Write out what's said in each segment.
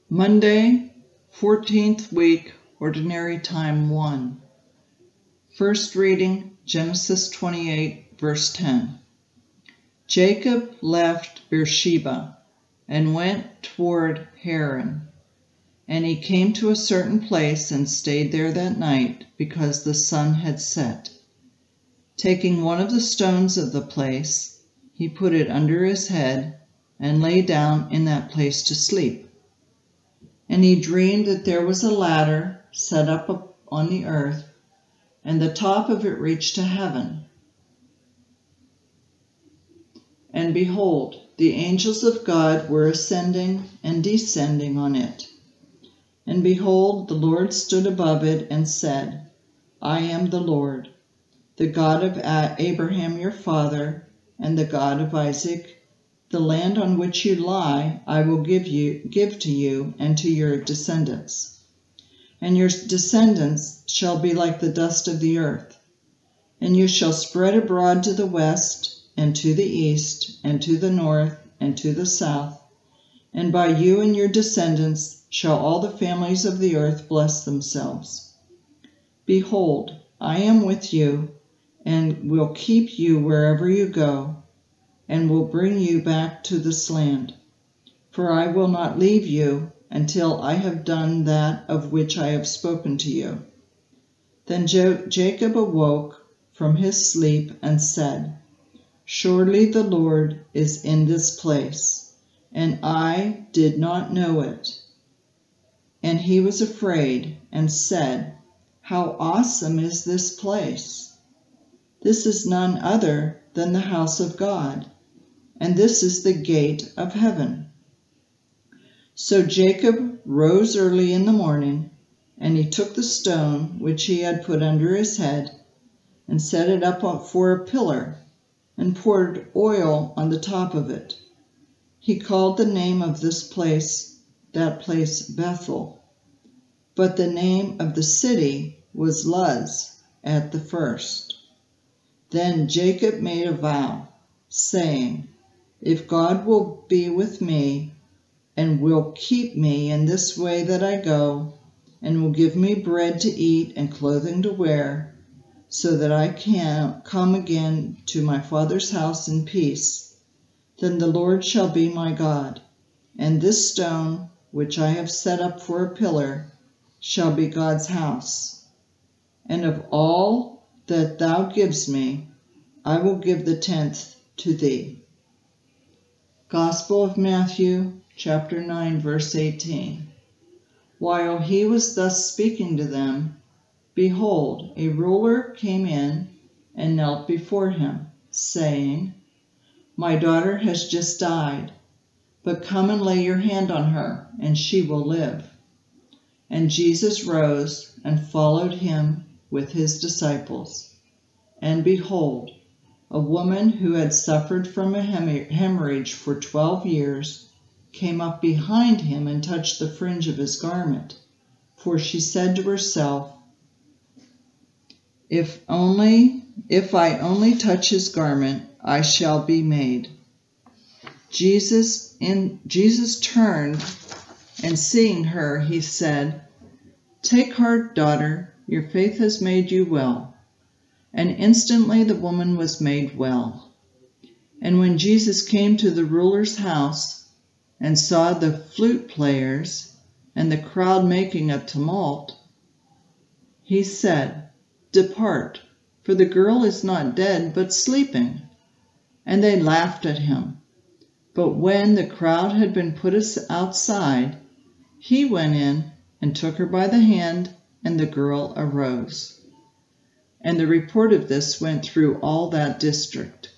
Monday, 14th week, Ordinary Time 1. First reading, Genesis 28, verse 10. Jacob left Beersheba and went toward Haran. And he came to a certain place and stayed there that night, because the sun had set. Taking one of the stones of the place, he put it under his head and lay down in that place to sleep. And he dreamed that there was a ladder set up on the earth, and the top of it reached to heaven. And behold, the angels of God were ascending and descending on it. And behold, the Lord stood above it and said, I am the Lord, the God of Abraham your father, and the God of Isaac. The land on which you lie I will give to you and to your descendants. And your descendants shall be like the dust of the earth. And you shall spread abroad to the west, and to the east, and to the north, and to the south. And by you and your descendants shall all the families of the earth bless themselves. Behold, I am with you, and will keep you wherever you go, and will bring you back to this land. For I will not leave you until I have done that of which I have spoken to you. Then Jacob awoke from his sleep and said, Surely the Lord is in this place, and I did not know it. And he was afraid and said, How awesome is this place! This is none other than the house of God, and this is the gate of heaven. So Jacob rose early in the morning, and he took the stone which he had put under his head, and set it up for a pillar, and poured oil on the top of it. He called the name of that place Bethel, but the name of the city was Luz at the first. Then Jacob made a vow, saying, If God will be with me, and will keep me in this way that I go, and will give me bread to eat and clothing to wear, so that I can come again to my father's house in peace, then the Lord shall be my God, and this stone which I have set up for a pillar shall be God's house. And of all that thou givest me, I will give the 10th to thee. Gospel of Matthew, chapter 9, verse 18. While he was thus speaking to them, behold, a ruler came in and knelt before him, saying, My daughter has just died, but come and lay your hand on her, and she will live. And Jesus rose and followed him with his disciples. And behold, a woman who had suffered from a hemorrhage for 12 years came up behind him and touched the fringe of his garment. For she said to herself, If I only touch his garment, I shall be made. Jesus turned, and seeing her, he said, Take heart, daughter, your faith has made you well. And instantly the woman was made well. And when Jesus came to the ruler's house and saw the flute players and the crowd making a tumult, he said, Depart, for the girl is not dead, but sleeping. And they laughed at him. But when the crowd had been put outside, he went in and took her by the hand, and the girl arose. And the report of this went through all that district.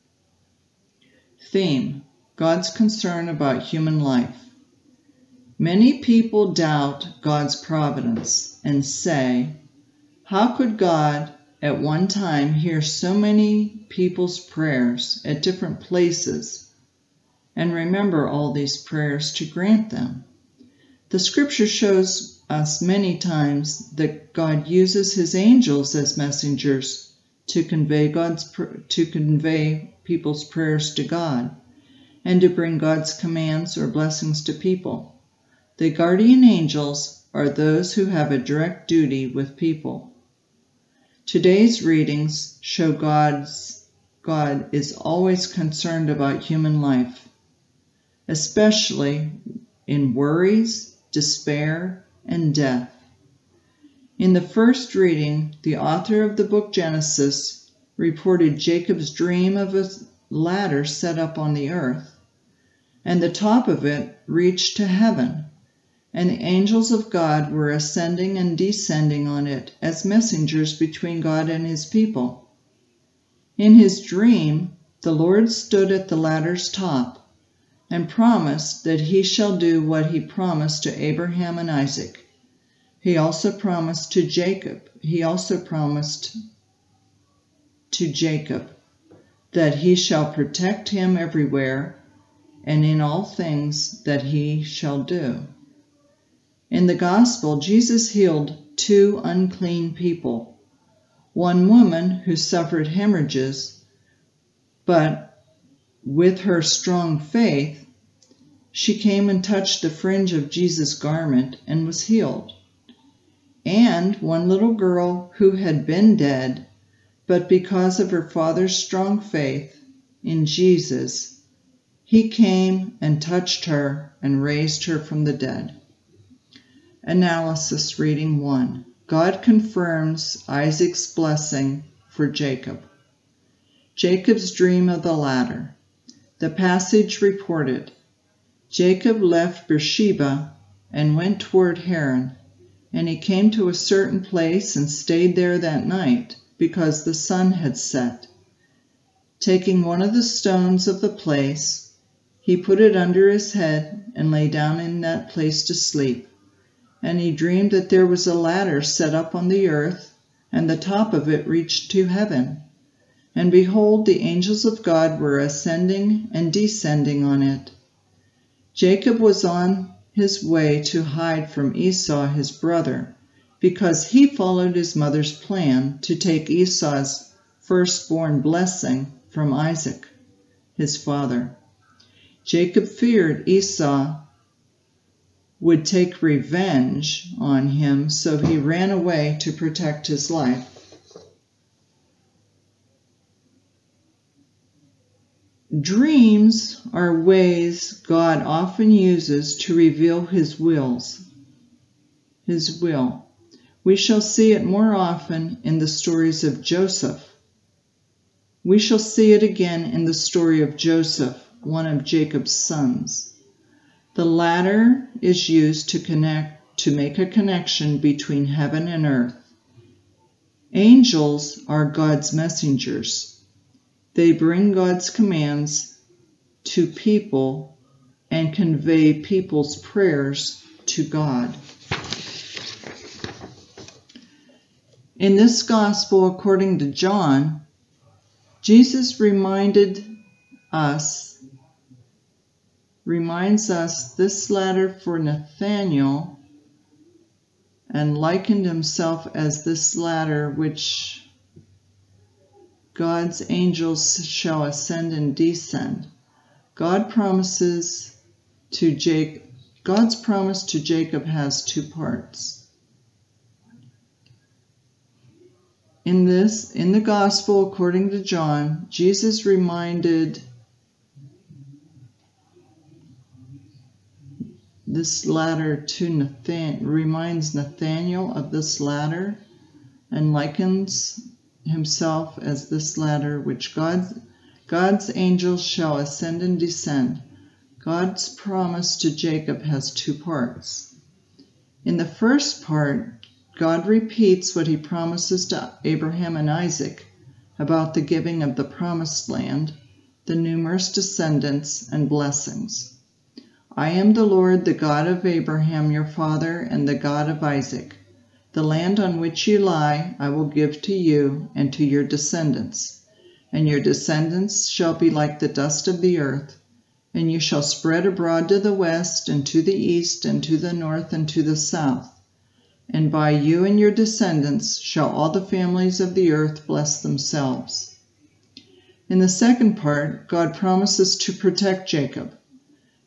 Theme: God's concern about human life. Many people doubt God's providence and say, How could God at one time hear so many people's prayers at different places and remember all these prayers to grant them? The scripture shows us many times that God uses his angels as messengers to convey people's prayers to God and to bring God's commands or blessings to people. The guardian angels are those who have a direct duty with people. Today's readings show God is always concerned about human life, especially in worries, despair, and death. In the first reading, the author of the book Genesis reported Jacob's dream of a ladder set up on the earth, and the top of it reached to heaven, and the angels of God were ascending and descending on it as messengers between God and his people. In his dream, the Lord stood at the ladder's top and promised that he shall do what he promised to Abraham and Isaac. He also promised to Jacob that he shall protect him everywhere and in all things that he shall do. In the gospel, Jesus healed 2 unclean people, one woman who suffered hemorrhages, but with her strong faith, she came and touched the fringe of Jesus' garment and was healed. And one little girl who had been dead, but because of her father's strong faith in Jesus, he came and touched her and raised her from the dead. Analysis reading 1. God confirms Isaac's blessing for Jacob. Jacob's dream of the ladder. The passage reported, Jacob left Beersheba and went toward Haran, and he came to a certain place and stayed there that night, because the sun had set. Taking one of the stones of the place, he put it under his head and lay down in that place to sleep. And he dreamed that there was a ladder set up on the earth, and the top of it reached to heaven. And behold, the angels of God were ascending and descending on it. Jacob was on his way to hide from Esau his brother, because he followed his mother's plan to take Esau's firstborn blessing from Isaac, his father. Jacob feared Esau would take revenge on him, so he ran away to protect his life. Dreams are ways God often uses to reveal his will. We shall see it more often in the stories of Joseph. We shall see it again in the story of Joseph, one of Jacob's sons. The ladder is used to make a connection between heaven and earth. Angels are God's messengers. They bring God's commands to people and convey people's prayers to God. In this gospel, according to John, Jesus reminds us this ladder for Nathanael and likened himself as this ladder which God's angels shall ascend and descend. God's promise to Jacob has 2 parts. In the gospel according to John, Jesus reminds Nathanael of this ladder and likens himself as this ladder which God's angels shall ascend and descend. God's promise to Jacob has 2 parts. In the first part, God repeats what he promises to Abraham and Isaac about the giving of the promised land, the numerous descendants and blessings. I am the Lord, the God of Abraham your father, and the God of Isaac. The land on which you lie I will give to you and to your descendants, and your descendants shall be like the dust of the earth, and you shall spread abroad to the west and to the east and to the north and to the south. And by you and your descendants shall all the families of the earth bless themselves. In the second part, God promises to protect Jacob.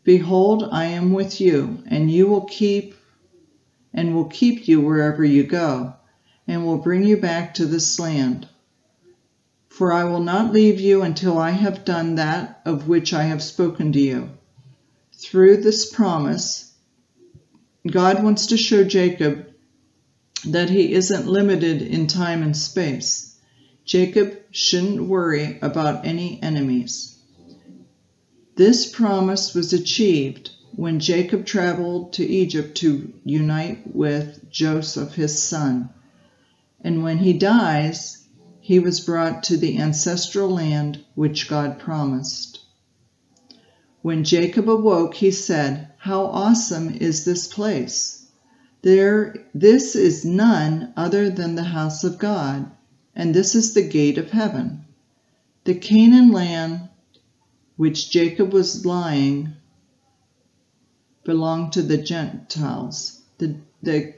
Behold, I am with you, and will keep you wherever you go, and will bring you back to this land. For I will not leave you until I have done that of which I have spoken to you. Through this promise, God wants to show Jacob that he isn't limited in time and space. Jacob shouldn't worry about any enemies. This promise was achieved when Jacob traveled to Egypt to unite with Joseph, his son. And when he dies, he was brought to the ancestral land which God promised. When Jacob awoke, he said, "How awesome is this place! This is none other than the house of God, and this is the gate of heaven." The Canaan land which Jacob was lying belonged to the Gentiles. The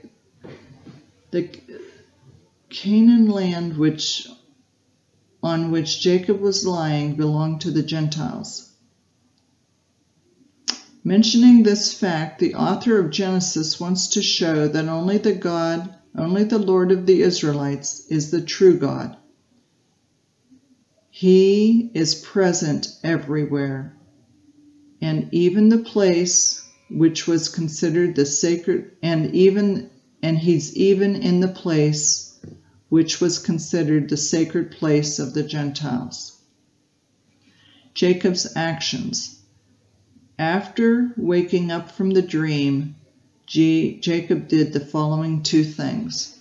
Canaan land on which Jacob was lying belonged to the Gentiles. Mentioning this fact, the author of Genesis wants to show that only the Lord of the Israelites is the true God. He is present everywhere, and even the place which was considered the sacred, and he's even in the place which was considered the sacred place of the Gentiles. Jacob's actions. After waking up from the dream, Jacob did the following two things.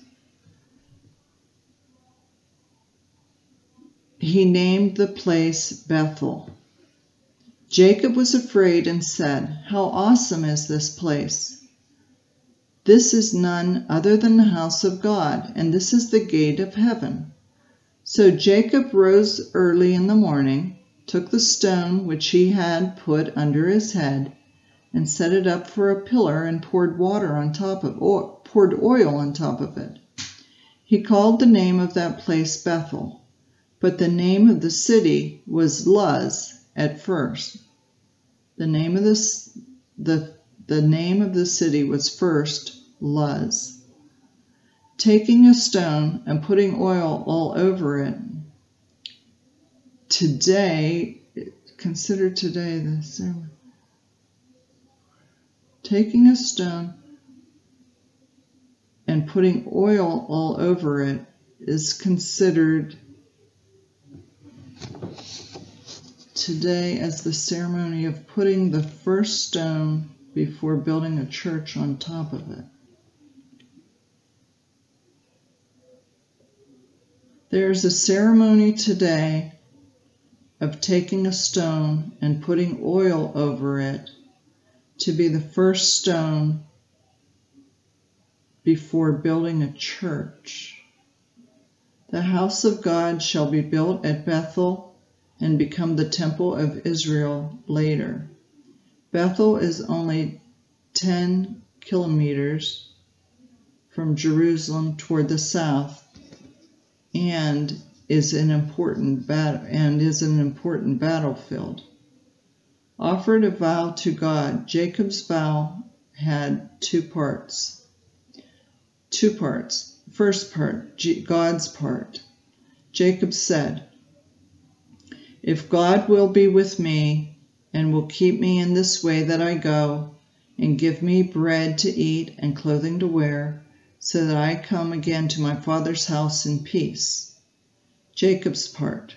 He named the place Bethel. Jacob was afraid and said, "How awesome is this place! This is none other than the house of God, and this is the gate of heaven." So Jacob rose early in the morning, took the stone which he had put under his head, and set it up for a pillar, and poured oil on top of it. He called the name of that place Bethel, but the name of the city was Luz at first. The name of the city was first Luz. Taking a stone and putting oil all over it. Consider today the sermon. Taking a stone and putting oil all over it is considered today as the ceremony of putting the first stone before building a church on top of it. There's a ceremony today of taking a stone and putting oil over it to be the first stone before building a church. The house of God shall be built at Bethel and become the temple of Israel later. Bethel is only 10 kilometers from Jerusalem toward the south, and is an important battlefield. Offered a vow to God. Jacob's vow had two parts. First part, God's part. Jacob said, "If God will be with me and will keep me in this way that I go, and give me bread to eat and clothing to wear, so that I come again to my father's house in peace." Jacob's part.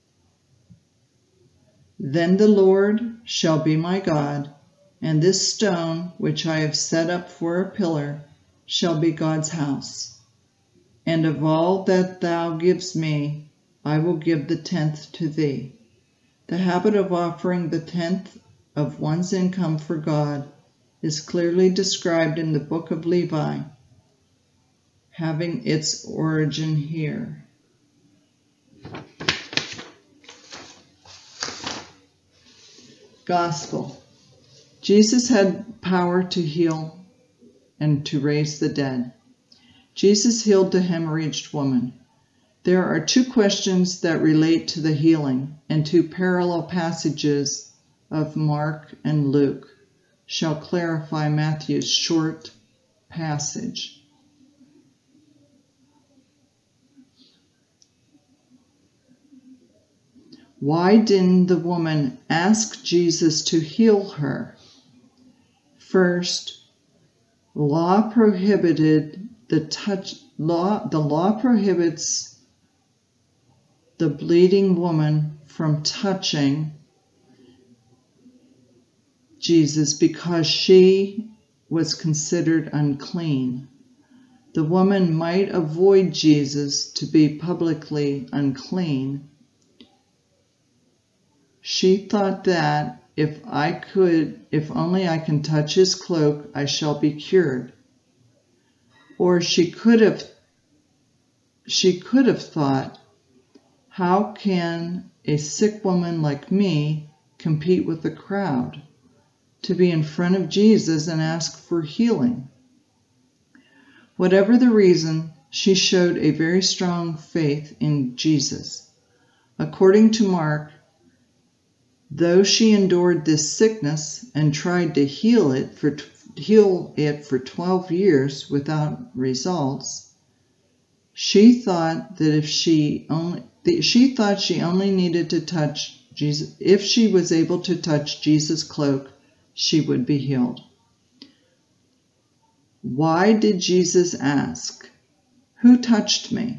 "Then the Lord shall be my God, and this stone which I have set up for a pillar shall be God's house. And of all that thou givest me, I will give the 10th to thee." The habit of offering the 10th of one's income for God is clearly described in the book of Levi, having its origin here. Gospel. Jesus had power to heal and to raise the dead. Jesus healed the hemorrhaged woman. There are two questions that relate to the healing and two parallel passages of Mark and Luke. shall clarify Matthew's short passage. Why didn't the woman ask Jesus to heal her? First, the law prohibits the bleeding woman from touching Jesus because she was considered unclean. The woman might avoid Jesus to be publicly unclean. She thought that if only I can touch his cloak, I shall be cured. Or she could have thought, how can a sick woman like me compete with the crowd to be in front of Jesus and ask for healing? Whatever the reason, she showed a very strong faith in Jesus. According to Mark, though she endured this sickness and tried to heal it for 12 years without results, she thought that she only needed to touch Jesus. If she was able to touch Jesus' cloak, she would be healed. Why did Jesus ask, "Who touched me?"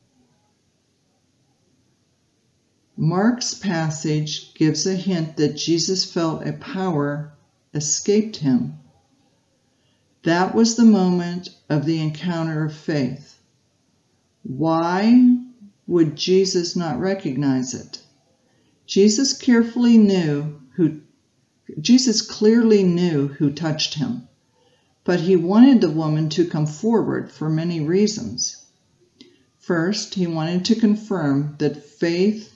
Mark's passage gives a hint that Jesus felt a power escaped him. That was the moment of the encounter of faith. Why would Jesus not recognize it? Jesus clearly knew who touched him, but he wanted the woman to come forward for many reasons. First, he wanted to confirm that faith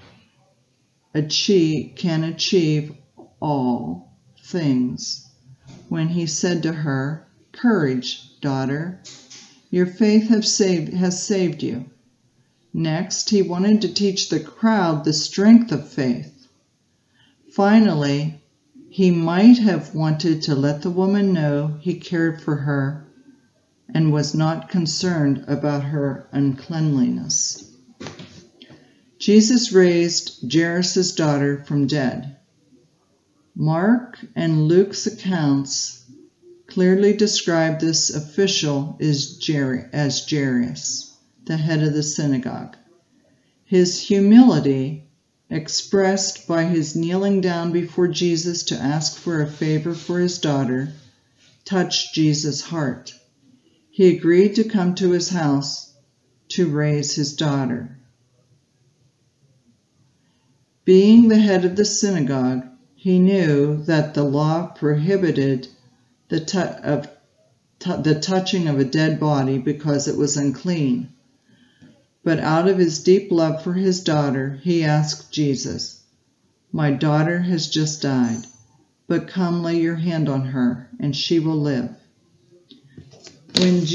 can achieve all things. When he said to her, "Courage, daughter, your faith has saved you." Next, he wanted to teach the crowd the strength of faith. Finally, he might have wanted to let the woman know he cared for her and was not concerned about her uncleanliness. Jesus raised Jairus' daughter from dead. Mark and Luke's accounts clearly describe this official as Jairus, the head of the synagogue. His humility, expressed by his kneeling down before Jesus to ask for a favor for his daughter, touched Jesus' heart. He agreed to come to his house to raise his daughter. Being the head of the synagogue, he knew that the law prohibited the touching of a dead body because it was unclean. But out of his deep love for his daughter, he asked Jesus, "My daughter has just died, but come lay your hand on her, and she will live." When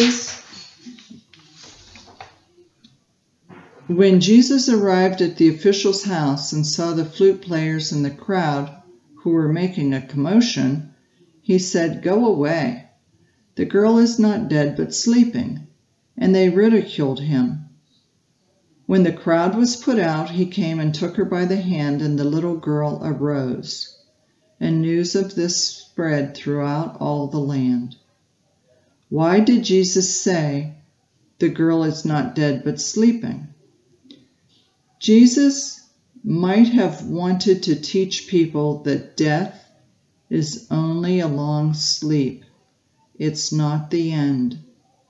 Jesus arrived at the official's house and saw the flute players and the crowd who were making a commotion, he said, "Go away. The girl is not dead but sleeping." And they ridiculed him. When the crowd was put out, he came and took her by the hand, and the little girl arose. And news of this spread throughout all the land. Why did Jesus say, "The girl is not dead but sleeping"? Jesus might have wanted to teach people that death is only a long sleep. It's not the end.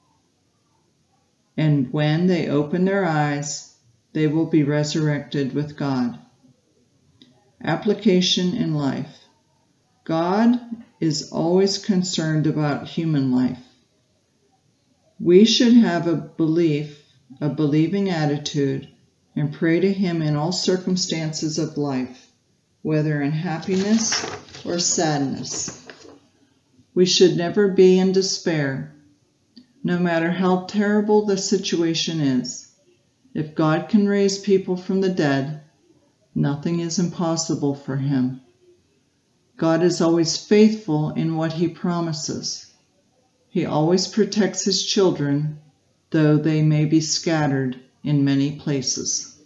And when they open their eyes, they will be resurrected with God. Application in life. God is always concerned about human life. We should have a believing attitude, and pray to Him in all circumstances of life, whether in happiness or sadness. We should never be in despair, no matter how terrible the situation is. If God can raise people from the dead, nothing is impossible for Him. God is always faithful in what He promises. He always protects His children, though they may be scattered in many places.